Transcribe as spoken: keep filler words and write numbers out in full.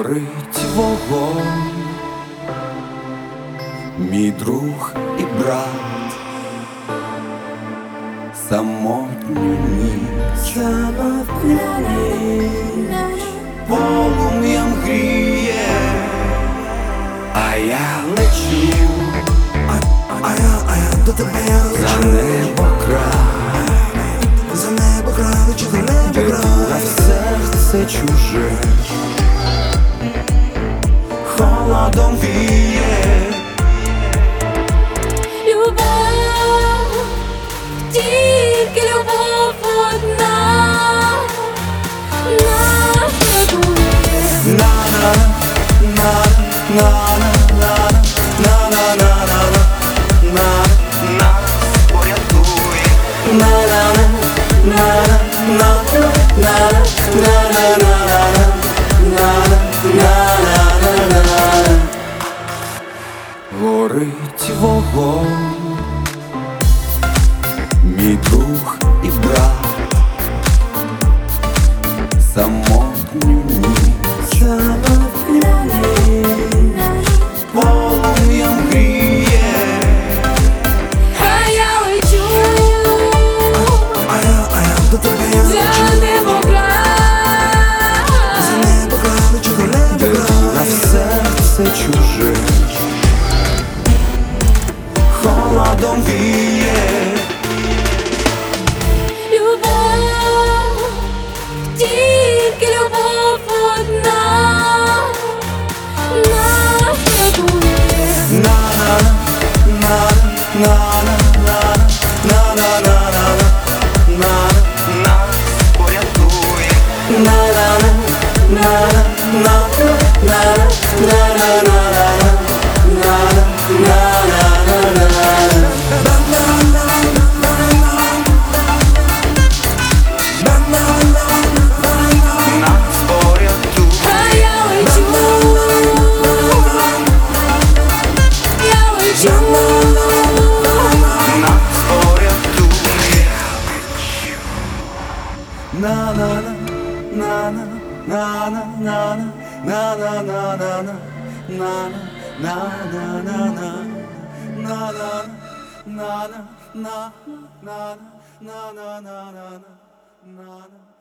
горить вогонь, мій друг і брат, самотню ніч, полум'ям гріє, а я лечу, а, а я, а я до тебе я лечу. За небо край, за небо край, лечу за небо край. В серце чуже холодом віє. Любов, тільки любов одна нас рятує. На-на, на-на, на-на, на-на, на-на, нас порятує. На-на, на-на, на-на, на-на, на-на, на-на. Горить вогонь, мій друг і брат, самотню ніч, полум'ям гріє. А я лечу, А я, а я до тебе я за лечу. небо край. За небо край, лечу за небо край. В серце чуже холодом віє. Любов, тільки любов одна нас рятує. На-на, на-на, на-на, на-на, на-на, на-на, нас порятує. На-на, на-на, на-на, на-на, на-на, на-на, на-на, на-на, на-на. Нас порятує. А я лечу, я лечу. Нас порятує. На-на-на, на-на, на-на, на-на, на-на-на-на-на, на-на-на-на-на, на-на-на-на-на, на-на-на-на-на, на-на.